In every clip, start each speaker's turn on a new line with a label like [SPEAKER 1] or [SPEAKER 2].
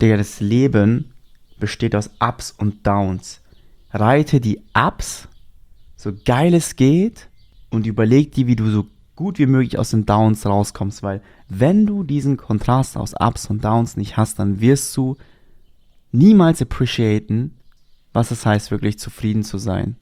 [SPEAKER 1] Digga, das Leben besteht aus Ups und Downs. Reite die Ups, so geil es geht, und überleg dir, wie du so gut wie möglich aus den Downs rauskommst, weil wenn du diesen Kontrast aus Ups und Downs nicht hast, dann wirst du niemals appreciaten, was es heißt, wirklich zufrieden zu sein.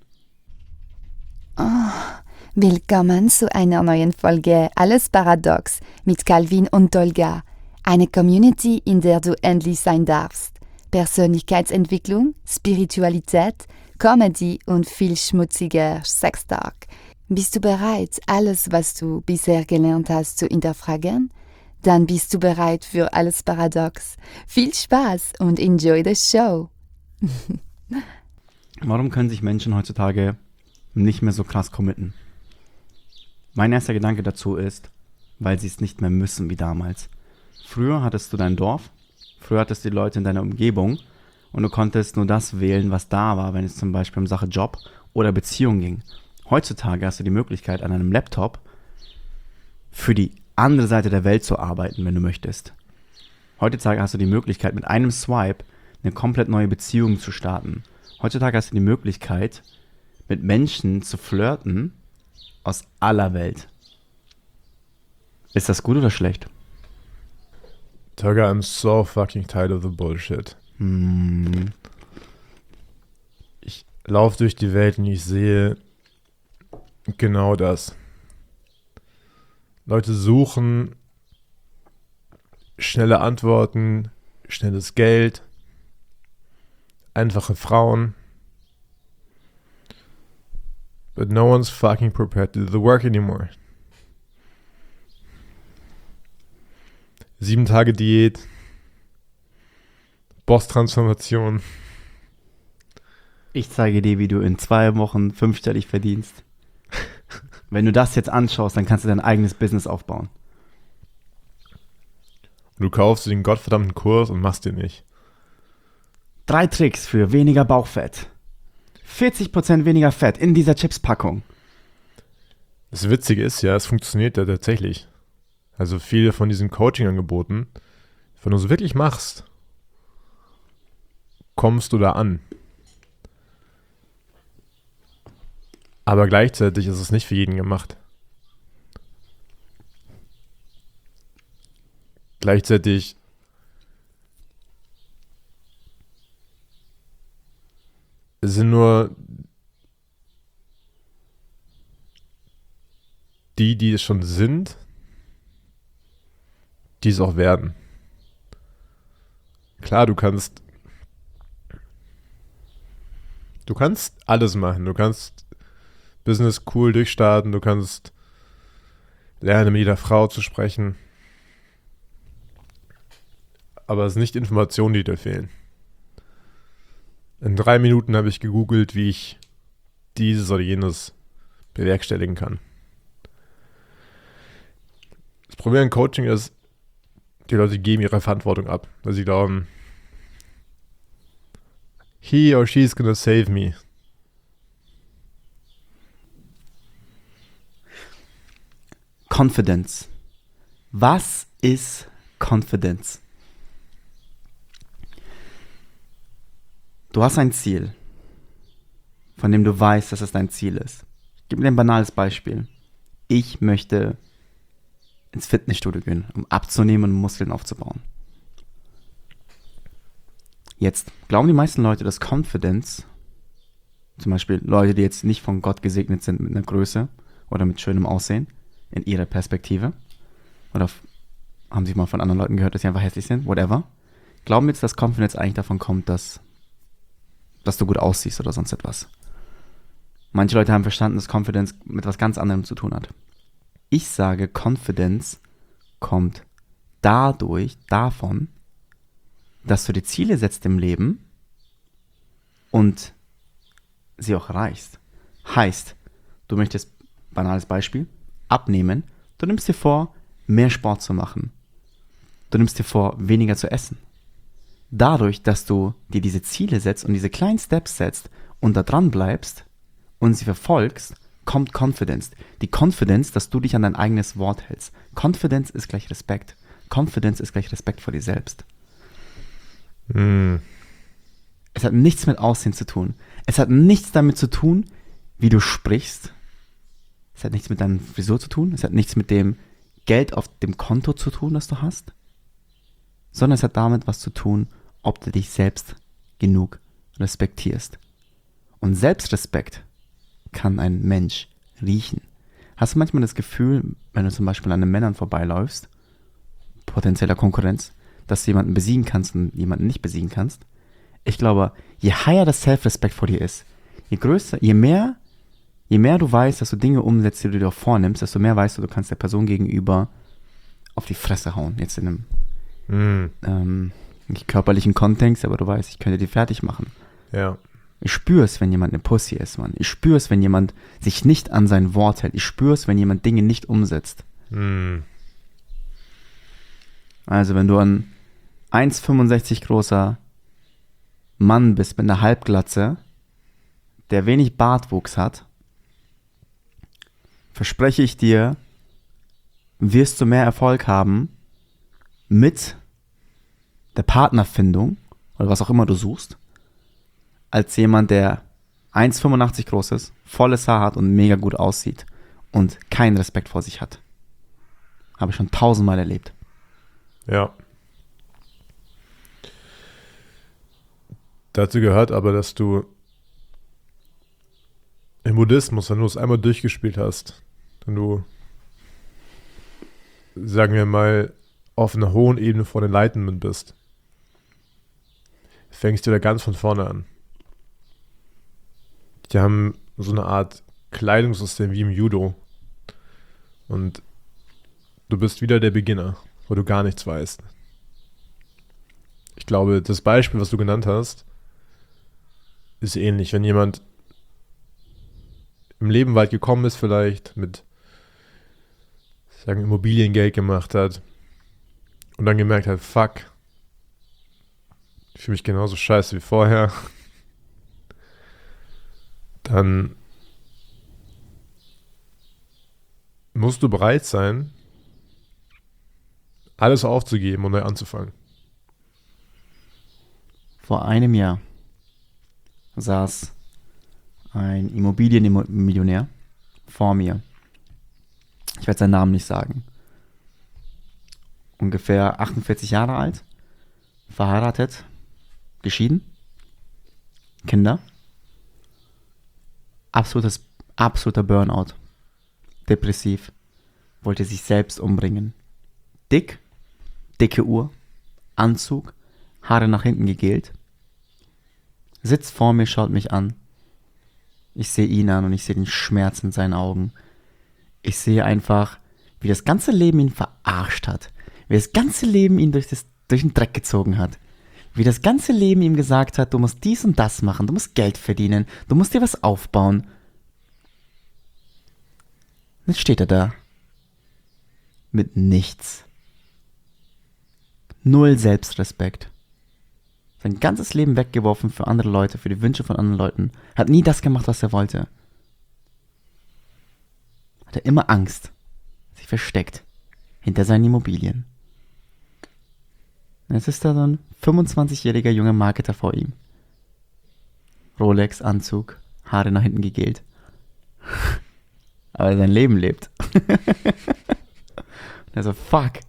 [SPEAKER 2] Willkommen zu einer neuen Folge Alles Paradox mit Calvin und Tolga. Eine Community, in der du endlich sein darfst. Persönlichkeitsentwicklung, Spiritualität, Comedy und viel schmutziger Sextalk. Bist du bereit, alles, was du bisher gelernt hast, zu hinterfragen? Dann bist du bereit für Alles Paradox. Viel Spaß und enjoy the show!
[SPEAKER 1] Warum können sich Menschen heutzutage nicht mehr so krass committen? Mein erster Gedanke dazu ist, weil sie es nicht mehr müssen wie damals. Früher hattest du dein Dorf, früher hattest du die Leute in deiner Umgebung und du konntest nur das wählen, was da war, wenn es zum Beispiel um Sache Job oder Beziehung ging. Heutzutage hast du die Möglichkeit, an einem Laptop für die andere Seite der Welt zu arbeiten, wenn du möchtest. Heutzutage hast du die Möglichkeit, mit einem Swipe eine komplett neue Beziehung zu starten. Heutzutage hast du die Möglichkeit, mit Menschen zu flirten aus aller Welt. Ist das gut oder schlecht?
[SPEAKER 3] Tolga, I'm so fucking tired of the bullshit. Ich laufe durch die Welt und ich sehe genau das. Leute suchen schnelle Antworten, schnelles Geld, einfache Frauen. But no one's fucking prepared to do the work anymore. 7-Tage-Diät, Boss-Transformation.
[SPEAKER 1] Ich zeige dir, wie du in 2 Wochen 5-stellig verdienst. Wenn du das jetzt anschaust, dann kannst du dein eigenes Business aufbauen.
[SPEAKER 3] Du kaufst den gottverdammten Kurs und machst den nicht.
[SPEAKER 1] 3 Tricks für weniger Bauchfett. 40% weniger Fett in dieser Chips-Packung.
[SPEAKER 3] Das Witzige ist ja, es funktioniert ja tatsächlich. Also viele von diesen Coaching-Angeboten, wenn du es wirklich machst, kommst du da an. Aber gleichzeitig ist es nicht für jeden gemacht. Gleichzeitig sind nur die es schon sind, die es auch werden. Klar, du kannst alles machen. Du kannst Business cool durchstarten, du kannst lernen, mit jeder Frau zu sprechen. Aber es sind nicht Informationen, die dir fehlen. In 3 Minuten habe ich gegoogelt, wie ich dieses oder jenes bewerkstelligen kann. Das Problem an Coaching ist, die Leute geben ihre Verantwortung ab, weil sie glauben, he or she is gonna save me.
[SPEAKER 1] Confidence. Was ist Confidence? Du hast ein Ziel, von dem du weißt, dass es dein Ziel ist. Ich gebe dir ein banales Beispiel. Ich möchte ins Fitnessstudio gehen, um abzunehmen und Muskeln aufzubauen. Jetzt glauben die meisten Leute, dass Confidence, zum Beispiel Leute, die jetzt nicht von Gott gesegnet sind mit einer Größe oder mit schönem Aussehen, in ihrer Perspektive, oder haben sie mal von anderen Leuten gehört, dass sie einfach hässlich sind, whatever, glauben jetzt, dass Confidence eigentlich davon kommt, dass du gut aussiehst oder sonst etwas. Manche Leute haben verstanden, dass Confidence mit was ganz anderem zu tun hat. Ich sage, Confidence kommt davon, dass du dir Ziele setzt im Leben und sie auch erreichst. Heißt, du möchtest, banales Beispiel, abnehmen, du nimmst dir vor, mehr Sport zu machen. Du nimmst dir vor, weniger zu essen. Dadurch, dass du dir diese Ziele setzt und diese kleinen Steps setzt und da dran bleibst und sie verfolgst, kommt Confidence. Die Confidence, dass du dich an dein eigenes Wort hältst. Confidence ist gleich Respekt. Confidence ist gleich Respekt vor dir selbst.
[SPEAKER 3] Hm.
[SPEAKER 1] Es hat nichts mit Aussehen zu tun. Es hat nichts damit zu tun, wie du sprichst. Es hat nichts mit deiner Frisur zu tun. Es hat nichts mit dem Geld auf dem Konto zu tun, das du hast. Sondern es hat damit was zu tun, ob du dich selbst genug respektierst. Und Selbstrespekt kann ein Mensch riechen. Hast du manchmal das Gefühl, wenn du zum Beispiel an den Männern vorbeiläufst, potenzieller Konkurrenz, dass du jemanden besiegen kannst und jemanden nicht besiegen kannst? Ich glaube, je higher das Self-Respect vor dir ist, je größer, je mehr du weißt, dass du Dinge umsetzt, die du dir vornimmst, desto mehr weißt du, du kannst der Person gegenüber auf die Fresse hauen. Jetzt in einem nicht körperlichen Kontext, aber du weißt, ich könnte die fertig machen.
[SPEAKER 3] Ja.
[SPEAKER 1] Ich spüre es, wenn jemand eine Pussy ist, Mann. Ich spüre es, wenn jemand sich nicht an sein Wort hält. Ich spüre es, wenn jemand Dinge nicht umsetzt. Also, wenn du ein 1,65 großer Mann bist mit einer Halbglatze, der wenig Bartwuchs hat, verspreche ich dir, wirst du mehr Erfolg haben mit der Partnerfindung oder was auch immer du suchst, als jemand, der 1,85 groß ist, volles Haar hat und mega gut aussieht und keinen Respekt vor sich hat. Habe ich schon 1000-mal erlebt.
[SPEAKER 3] Ja. Dazu gehört aber, dass du im Buddhismus, wenn du es einmal durchgespielt hast, wenn du, sagen wir mal, auf einer hohen Ebene vor den Enlightenment bist, fängst du da ganz von vorne an. Die haben so eine Art Kleidungssystem wie im Judo. Und du bist wieder der Beginner, wo du gar nichts weißt. Ich glaube, das Beispiel, was du genannt hast, ist ähnlich. Wenn jemand im Leben weit gekommen ist, vielleicht mit, sagen, Immobiliengeld gemacht hat und dann gemerkt hat, fuck, ich fühle mich genauso scheiße wie vorher, dann musst du bereit sein, alles aufzugeben und neu anzufangen.
[SPEAKER 1] Vor einem Jahr saß ein Immobilienmillionär vor mir. Ich werde seinen Namen nicht sagen. Ungefähr 48 Jahre alt, verheiratet, geschieden, Kinder, absoluter Burnout, depressiv, wollte sich selbst umbringen. Dicke Uhr, Anzug, Haare nach hinten gegelt, sitzt vor mir, schaut mich an. Ich sehe ihn an und ich sehe den Schmerz in seinen Augen. Ich sehe einfach, wie das ganze Leben ihn verarscht hat. Wie das ganze Leben ihn durch den Dreck gezogen hat. Wie das ganze Leben ihm gesagt hat, du musst dies und das machen, du musst Geld verdienen, du musst dir was aufbauen. Jetzt steht er da. Mit nichts. Null Selbstrespekt. Sein ganzes Leben weggeworfen für andere Leute, für die Wünsche von anderen Leuten. Hat nie das gemacht, was er wollte. Hatte immer Angst. Sich versteckt. Hinter seinen Immobilien. Und jetzt ist da so ein 25-jähriger junger Marketer vor ihm. Rolex, Anzug, Haare nach hinten gegelt. Aber er sein Leben lebt. Und er so, fuck,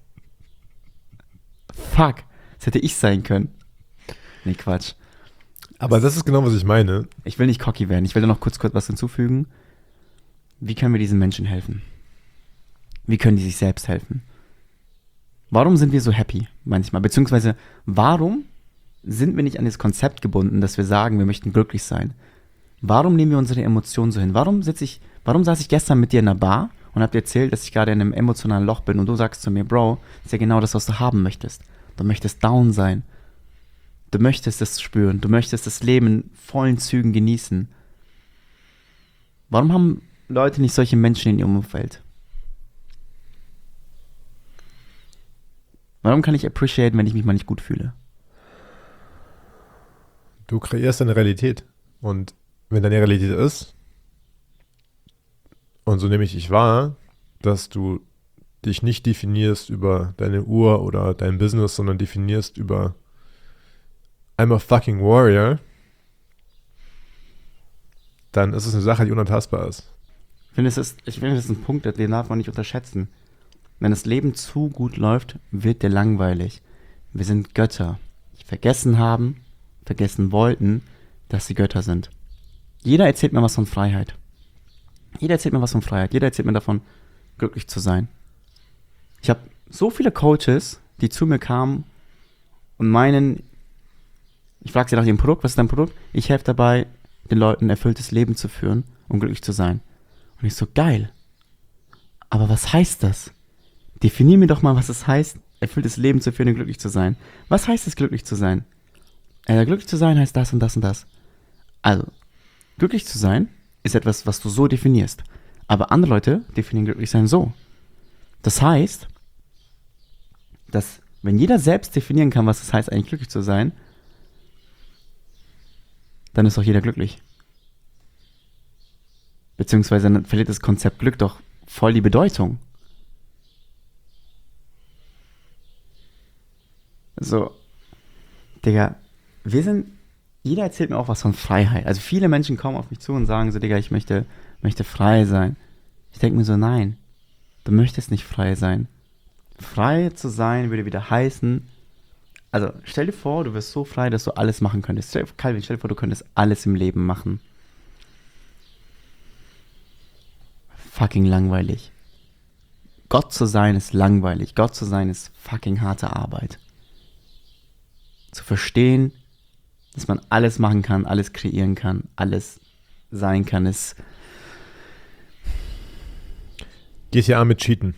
[SPEAKER 1] das hätte ich sein können. Nee, Quatsch.
[SPEAKER 3] Aber das ist genau, was ich meine.
[SPEAKER 1] Ich will nicht cocky werden. Ich will da noch kurz was hinzufügen. Wie können wir diesen Menschen helfen? Wie können die sich selbst helfen? Warum sind wir so happy manchmal? Beziehungsweise, warum sind wir nicht an das Konzept gebunden, dass wir sagen, wir möchten glücklich sein? Warum nehmen wir unsere Emotionen so hin? Warum saß ich gestern mit dir in einer Bar und hab dir erzählt, dass ich gerade in einem emotionalen Loch bin und du sagst zu mir, Bro, das ist ja genau das, was du haben möchtest. Du möchtest down sein. Du möchtest es spüren. Du möchtest das Leben in vollen Zügen genießen. Warum haben Leute nicht solche Menschen in ihrem Umfeld? Warum kann ich appreciaten, wenn ich mich mal nicht gut fühle?
[SPEAKER 3] Du kreierst deine Realität. Und wenn deine Realität ist, und so nehme ich dich wahr, dass du dich nicht definierst über deine Uhr oder dein Business, sondern definierst über I'm a fucking warrior, dann ist es eine Sache, die unantastbar ist.
[SPEAKER 1] Ich finde, das ist ein Punkt, den darf man nicht unterschätzen. Wenn das Leben zu gut läuft, wird dir langweilig. Wir sind Götter, die vergessen wollten, dass sie Götter sind. Jeder erzählt mir was von Freiheit. Jeder erzählt mir davon, glücklich zu sein. Ich habe so viele Coaches, die zu mir kamen und meinen, ich frage sie nach ihrem Produkt, was ist dein Produkt? Ich helfe dabei, den Leuten ein erfülltes Leben zu führen, um glücklich zu sein. Und ich so, geil. Aber was heißt das? Definier mir doch mal, was es heißt, erfülltes Leben zu führen und glücklich zu sein. Was heißt es, glücklich zu sein? Glücklich zu sein heißt das und das und das. Also, glücklich zu sein ist etwas, was du so definierst. Aber andere Leute definieren glücklich sein so. Das heißt, dass wenn jeder selbst definieren kann, was es heißt, eigentlich glücklich zu sein, dann ist doch jeder glücklich. Beziehungsweise dann verliert das Konzept Glück doch voll die Bedeutung. So, Digga, jeder erzählt mir auch was von Freiheit. Also viele Menschen kommen auf mich zu und sagen so, Digga, ich möchte frei sein. Ich denke mir so, nein, du möchtest nicht frei sein. Frei zu sein würde wieder heißen, also stell dir vor, du wirst so frei, dass du alles machen könntest. Calvin, stell dir vor, du könntest alles im Leben machen. Fucking langweilig. Gott zu sein ist langweilig. Gott zu sein ist fucking harte Arbeit. Zu verstehen, dass man alles machen kann, alles kreieren kann, alles sein kann, ist
[SPEAKER 3] GTA mit Cheaten.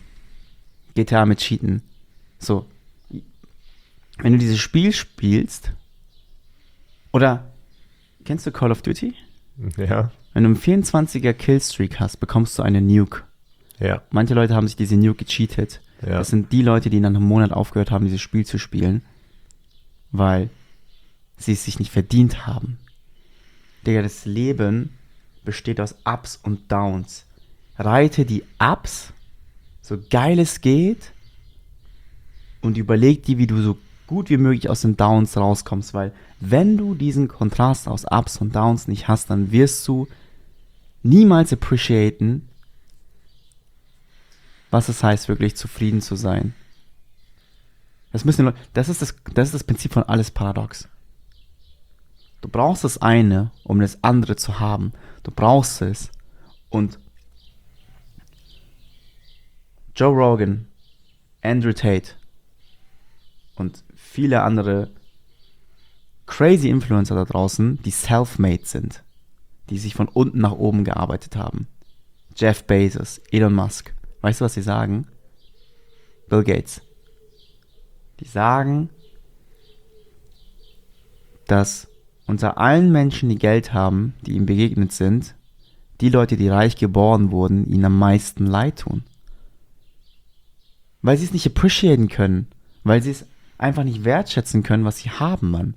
[SPEAKER 1] So. Wenn du dieses Spiel spielst, oder kennst du Call of Duty?
[SPEAKER 3] Ja.
[SPEAKER 1] Wenn du einen 24er Killstreak hast, bekommst du eine Nuke.
[SPEAKER 3] Ja.
[SPEAKER 1] Manche Leute haben sich diese Nuke gecheatet.
[SPEAKER 3] Ja.
[SPEAKER 1] Das sind die Leute, die nach einem Monat aufgehört haben, dieses Spiel zu spielen, weil sie es sich nicht verdient haben. Digga, das Leben besteht aus Ups und Downs. Reite die Ups, so geil es geht, und überleg dir, wie du so gut wie möglich aus den Downs rauskommst, weil wenn du diesen Kontrast aus Ups und Downs nicht hast, dann wirst du niemals appreciaten, was es heißt, wirklich zufrieden zu sein. Das ist das Prinzip von alles paradox. Du brauchst das eine, um das andere zu haben. Du brauchst es. Und Joe Rogan, Andrew Tate und viele andere crazy Influencer da draußen, die self-made sind, die sich von unten nach oben gearbeitet haben. Jeff Bezos, Elon Musk. Weißt du, was sie sagen? Bill Gates. Die sagen, dass unter allen Menschen, die Geld haben, die ihm begegnet sind, die Leute, die reich geboren wurden, ihnen am meisten leid tun. Weil sie es nicht appreciaten können. Weil sie es einfach nicht wertschätzen können, was sie haben, Mann.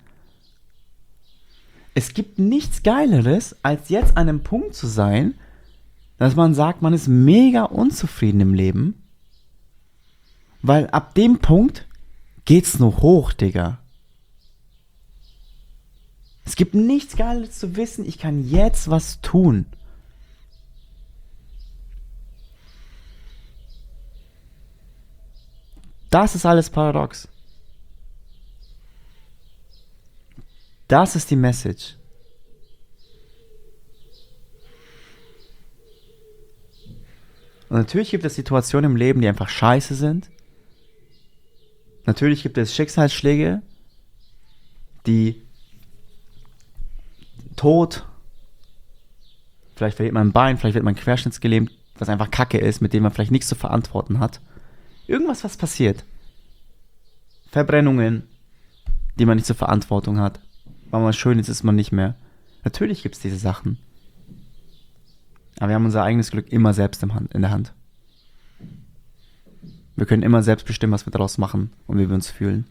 [SPEAKER 1] Es gibt nichts Geileres, als jetzt an einem Punkt zu sein, dass man sagt, man ist mega unzufrieden im Leben. Weil ab dem Punkt geht's nur hoch, Digga. Es gibt nichts Geiles zu wissen, ich kann jetzt was tun. Das ist alles paradox. Das ist die Message. Und natürlich gibt es Situationen im Leben, die einfach scheiße sind. Natürlich gibt es Schicksalsschläge, die Tod, vielleicht verliert man ein Bein, vielleicht wird man querschnittsgelähmt, was einfach Kacke ist, mit dem man vielleicht nichts zu verantworten hat. Irgendwas, was passiert. Verbrennungen, die man nicht zur Verantwortung hat. Weil man schön ist man nicht mehr. Natürlich gibt es diese Sachen. Aber wir haben unser eigenes Glück immer selbst in der Hand. Wir können immer selbst bestimmen, was wir daraus machen und wie wir uns fühlen.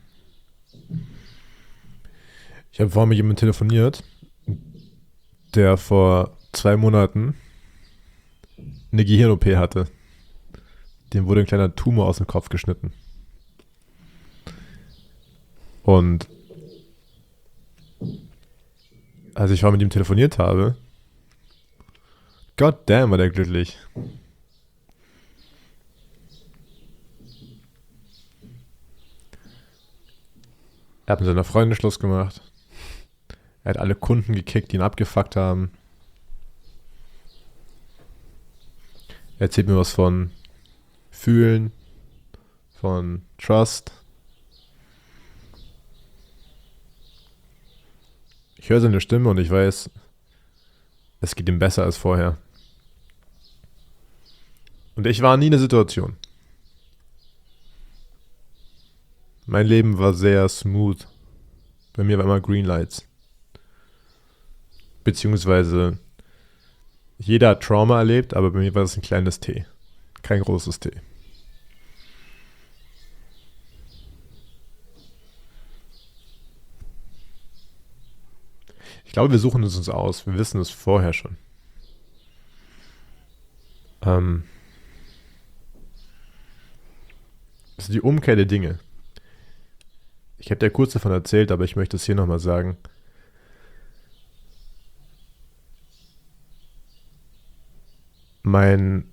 [SPEAKER 3] Ich habe vorhin mit jemandem telefoniert, der vor 2 Monaten eine Gehirn-OP hatte. Dem wurde ein kleiner Tumor aus dem Kopf geschnitten. Und als ich vorher mit ihm telefoniert habe, God damn, war der glücklich. Er hat mit seiner Freundin Schluss gemacht. Er hat alle Kunden gekickt, die ihn abgefuckt haben. Er erzählt mir was von Fühlen, von Trust. Ich höre seine Stimme und ich weiß, es geht ihm besser als vorher. Und ich war nie in der Situation. Mein Leben war sehr smooth. Bei mir war immer Green Lights. Beziehungsweise jeder hat Trauma erlebt, aber bei mir war das ein kleines T. Kein großes T. Ich glaube, wir suchen es uns aus. Wir wissen es vorher schon. Das sind die Umkehr der Dinge. Ich habe dir kurz davon erzählt, aber ich möchte es hier nochmal sagen. Mein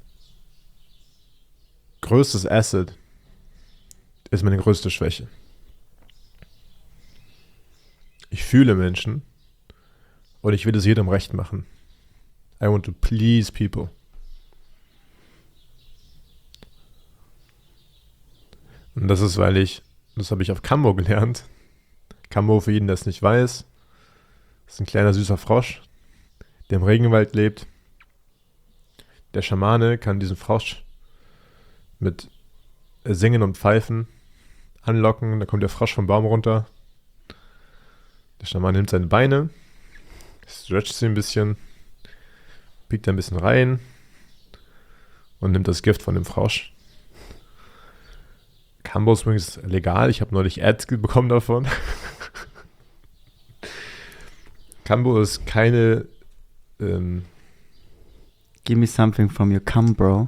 [SPEAKER 3] größtes Asset ist meine größte Schwäche. Ich fühle Menschen und ich will es jedem recht machen. I want to please people. Und das ist, das habe ich auf Kambo gelernt. Kambo, für jeden, der es nicht weiß, ist ein kleiner süßer Frosch, der im Regenwald lebt. Der Schamane kann diesen Frosch mit Singen und Pfeifen anlocken. Da kommt der Frosch vom Baum runter. Der Schamane nimmt seine Beine, stretcht sie ein bisschen, biegt ein bisschen rein und nimmt das Gift von dem Frosch. Kambo ist übrigens legal. Ich habe neulich Ads bekommen davon. Kambo ist keine...
[SPEAKER 1] Give me something from your cum, bro.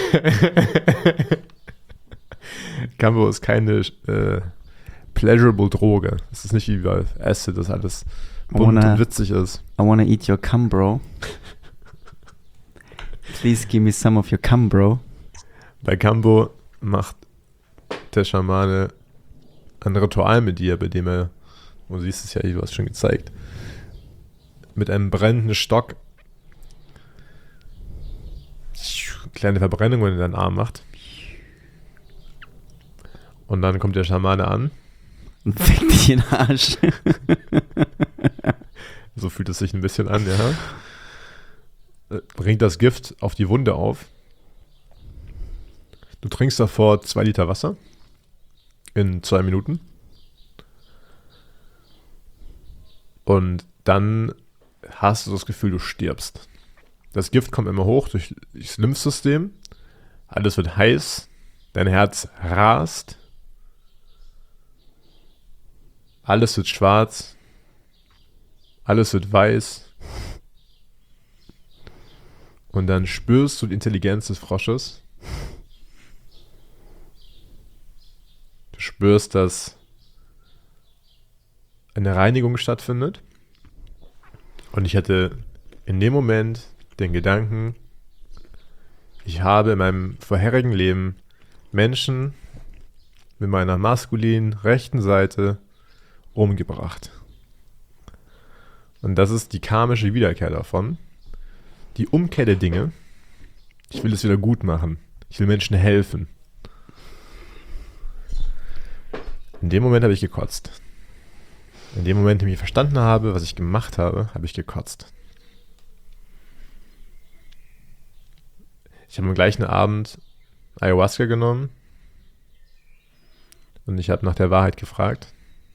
[SPEAKER 3] Kambo ist keine pleasurable Droge. Es ist nicht wie bei Acid, das alles bunt und witzig ist.
[SPEAKER 1] I wanna eat your cum, bro. Please give me some of your cum, bro.
[SPEAKER 3] Bei Kambo macht der Schamane ein Ritual mit dir, bei dem er, du siehst es ja, du hast schon gezeigt, mit einem brennenden Stock kleine Verbrennungen in deinen Arm macht. Und dann kommt der Schamane an.
[SPEAKER 1] Und fickt dich in den Arsch.
[SPEAKER 3] So fühlt es sich ein bisschen an, ja. Bringt das Gift auf die Wunde auf. Du trinkst davor 2 Liter Wasser in 2 Minuten. Und dann hast du das Gefühl, du stirbst. Das Gift kommt immer hoch durch das Lymphsystem. Alles wird heiß. Dein Herz rast. Alles wird schwarz. Alles wird weiß. Und dann spürst du die Intelligenz des Frosches. Du spürst, dass eine Reinigung stattfindet. Und ich hatte in dem Moment den Gedanken, ich habe in meinem vorherigen Leben Menschen mit meiner maskulinen rechten Seite umgebracht. Und das ist die karmische Wiederkehr davon. Die Umkehr der Dinge. Ich will es wieder gut machen. Ich will Menschen helfen. In dem Moment habe ich gekotzt. In dem Moment, in dem ich verstanden habe, was ich gemacht habe, habe ich gekotzt. Ich habe am gleichen Abend Ayahuasca genommen und ich habe nach der Wahrheit gefragt.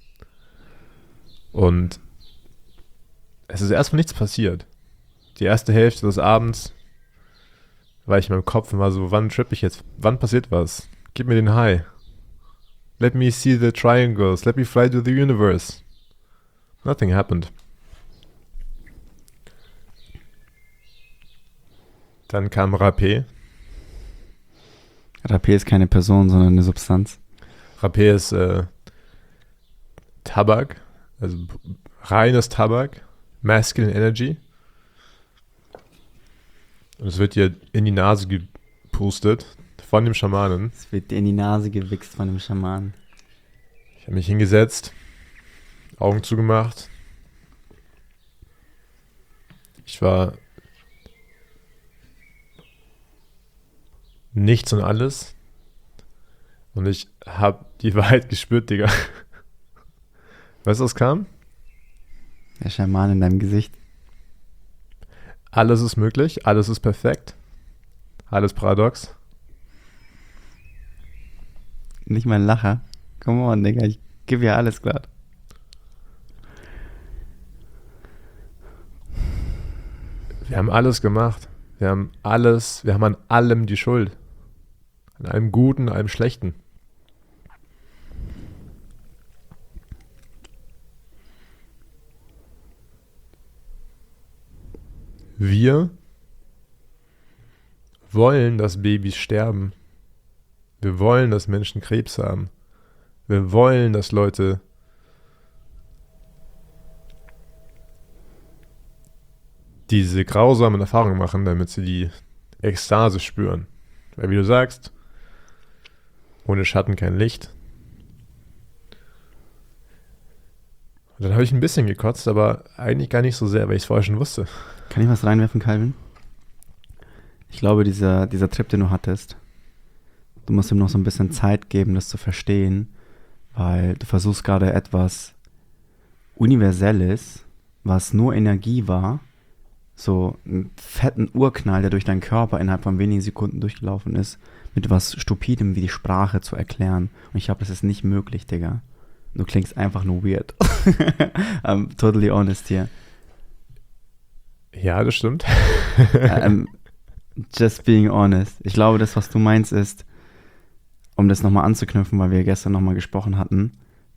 [SPEAKER 3] Und es ist erstmal nichts passiert. Die erste Hälfte des Abends war ich in meinem Kopf und war so, wann trippe ich jetzt? Wann passiert was? Gib mir den High. Let me see the triangles. Let me fly to the universe. Nothing happened. Dann kam Rapé.
[SPEAKER 1] Rapé ist keine Person, sondern eine Substanz.
[SPEAKER 3] Rapé ist Tabak, also reines Tabak Masculine Energy. Und es wird dir in die Nase gepustet von dem Schamanen.
[SPEAKER 1] Es wird dir in die Nase gewichst von dem Schamanen.
[SPEAKER 3] Ich habe mich hingesetzt, Augen zugemacht. Ich war nichts und alles. Und ich habe die Wahrheit gespürt, Digga. Weißt du, was kam?
[SPEAKER 1] Der Schaman in deinem Gesicht.
[SPEAKER 3] Alles ist möglich, alles ist perfekt, alles paradox.
[SPEAKER 1] Nicht mal ein Lacher. Come on, Digga, ich gebe ja alles klar.
[SPEAKER 3] Wir haben alles gemacht. Wir haben an allem die Schuld. An allem Guten, allem Schlechten. Wir wollen, dass Babys sterben. Wir wollen, dass Menschen Krebs haben. Wir wollen, dass Leute diese grausamen Erfahrungen machen, damit sie die Ekstase spüren. Weil wie du sagst, ohne Schatten kein Licht. Und dann habe ich ein bisschen gekotzt, aber eigentlich gar nicht so sehr, weil ich es vorher schon wusste.
[SPEAKER 1] Kann ich was reinwerfen, Calvin? Ich glaube, dieser Trip, den du hattest, du musst ihm noch so ein bisschen Zeit geben, das zu verstehen, weil du versuchst gerade etwas Universelles, was nur Energie war, so einen fetten Urknall, der durch deinen Körper innerhalb von wenigen Sekunden durchgelaufen ist, mit was Stupidem wie die Sprache zu erklären. Und ich glaube, das ist nicht möglich, Digga. Du klingst einfach nur weird. I'm totally honest here.
[SPEAKER 3] Ja, das stimmt.
[SPEAKER 1] Just being honest. Ich glaube, das, was du meinst, ist, um das nochmal anzuknüpfen, weil wir gestern nochmal gesprochen hatten,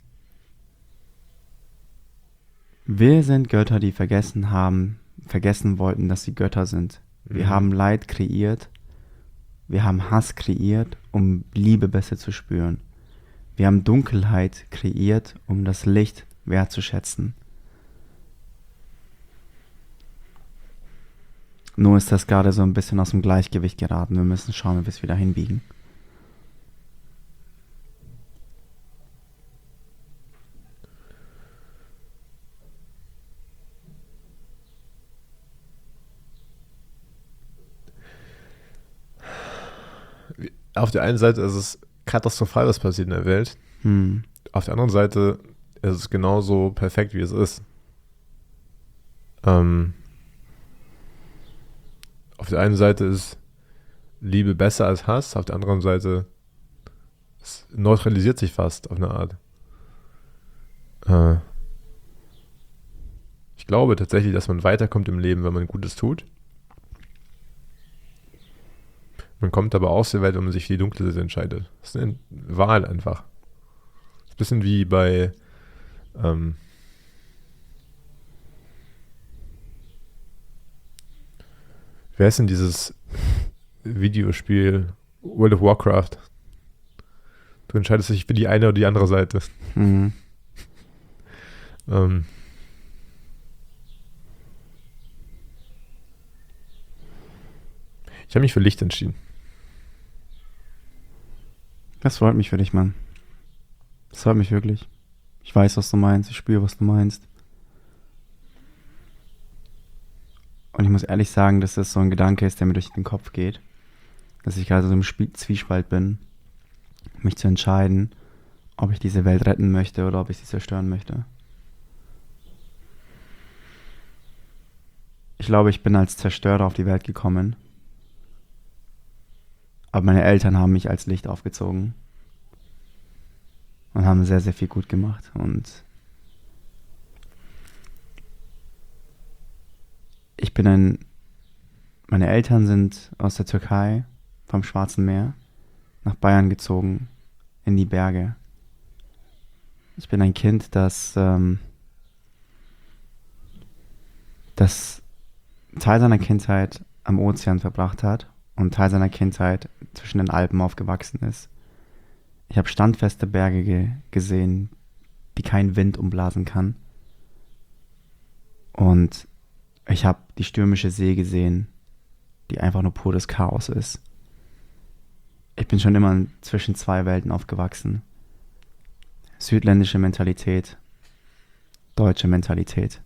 [SPEAKER 1] wir sind Götter, die vergessen wollten, dass sie Götter sind. Wir haben Leid kreiert, wir haben Hass kreiert, um Liebe besser zu spüren. Wir haben Dunkelheit kreiert, um das Licht wertzuschätzen. Nur ist das gerade so ein bisschen aus dem Gleichgewicht geraten. Wir müssen schauen, wie wir es wieder hinbiegen.
[SPEAKER 3] Auf der einen Seite ist es katastrophal, was passiert in der Welt. Auf der anderen Seite ist es genauso perfekt, wie es ist. Auf der einen Seite ist Liebe besser als Hass, auf der anderen Seite es neutralisiert sich fast auf eine Art. Ich glaube tatsächlich, dass man weiterkommt im Leben, wenn man Gutes tut. Man kommt aber aus der Welt, wenn man sich für die dunkle Seite entscheidet. Das ist eine Wahl einfach. Das ist ein bisschen wie bei wer ist denn dieses Videospiel World of Warcraft? Du entscheidest dich für die eine oder die andere Seite.
[SPEAKER 1] Mhm.
[SPEAKER 3] Ich habe mich für Licht entschieden.
[SPEAKER 1] Das freut mich für dich, Mann. Das freut mich wirklich. Ich weiß, was du meinst. Ich spüre, was du meinst. Und ich muss ehrlich sagen, dass das so ein Gedanke ist, der mir durch den Kopf geht. Dass ich gerade so im Zwiespalt bin, mich zu entscheiden, ob ich diese Welt retten möchte oder ob ich sie zerstören möchte. Ich glaube, ich bin als Zerstörer auf die Welt gekommen. Aber meine Eltern haben mich als Licht aufgezogen. Und haben sehr, sehr viel gut gemacht. Und meine Eltern sind aus der Türkei, vom Schwarzen Meer, nach Bayern gezogen, in die Berge. Ich bin ein Kind, das Teil seiner Kindheit am Ozean verbracht hat und Teil seiner Kindheit zwischen den Alpen aufgewachsen ist. Ich habe standfeste Berge gesehen, die kein Wind umblasen kann. Und ich habe die stürmische See gesehen, die einfach nur pures Chaos ist. Ich bin schon immer zwischen zwei Welten aufgewachsen. Südländische Mentalität, deutsche Mentalität.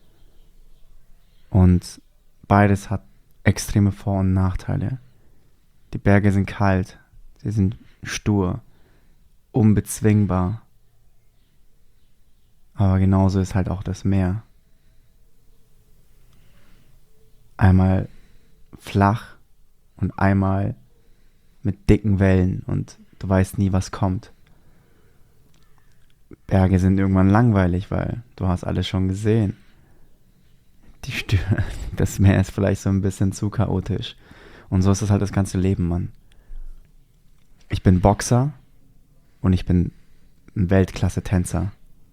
[SPEAKER 1] Und beides hat extreme Vor- und Nachteile. Die Berge sind kalt, sie sind stur, unbezwingbar. Aber genauso ist halt auch das Meer. Einmal flach und einmal mit dicken Wellen und du weißt nie, was kommt. Berge sind irgendwann langweilig, weil du hast alles schon gesehen. Das Meer ist vielleicht so ein bisschen zu chaotisch. Und so ist es halt das ganze Leben, Mann. Ich bin Boxer und ich bin ein Weltklasse-Tänzer.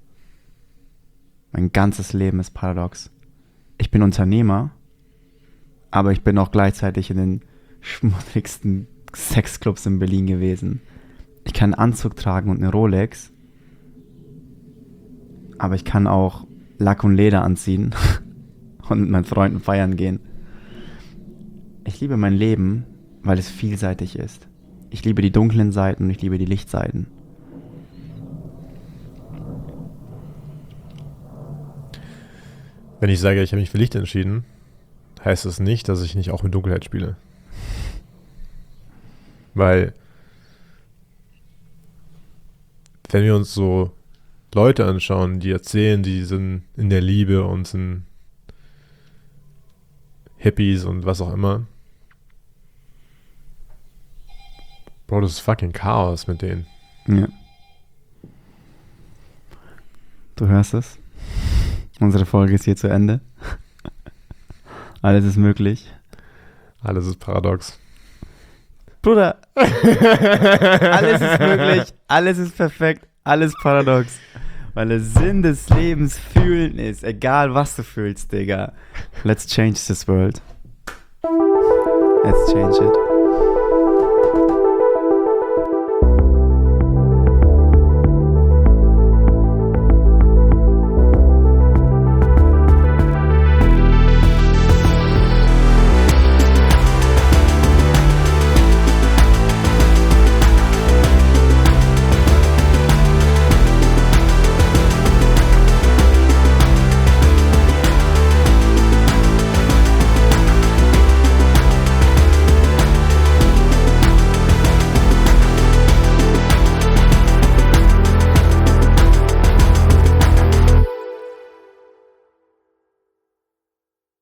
[SPEAKER 1] Mein ganzes Leben ist paradox. Ich bin Unternehmer, aber ich bin auch gleichzeitig in den schmutzigsten Sexclubs in Berlin gewesen. Ich kann einen Anzug tragen und eine Rolex, aber ich kann auch Lack und Leder anziehen und mit meinen Freunden feiern gehen. Ich liebe mein Leben, weil es vielseitig ist. Ich liebe die dunklen Seiten und ich liebe die Lichtseiten.
[SPEAKER 3] Wenn ich sage, ich habe mich für Licht entschieden, heißt es nicht, dass ich nicht auch mit Dunkelheit spiele. Weil, wenn wir uns so Leute anschauen, die erzählen, die sind in der Liebe und sind Hippies und was auch immer. Bro, das ist fucking Chaos mit denen.
[SPEAKER 1] Ja. Du hörst es. Unsere Folge ist hier zu Ende. Alles ist möglich.
[SPEAKER 3] Alles ist paradox.
[SPEAKER 1] Bruder, alles ist möglich, alles ist perfekt, alles paradox. Weil der Sinn des Lebens fühlen ist, egal was du fühlst, Digga. Let's change this world. Let's change it.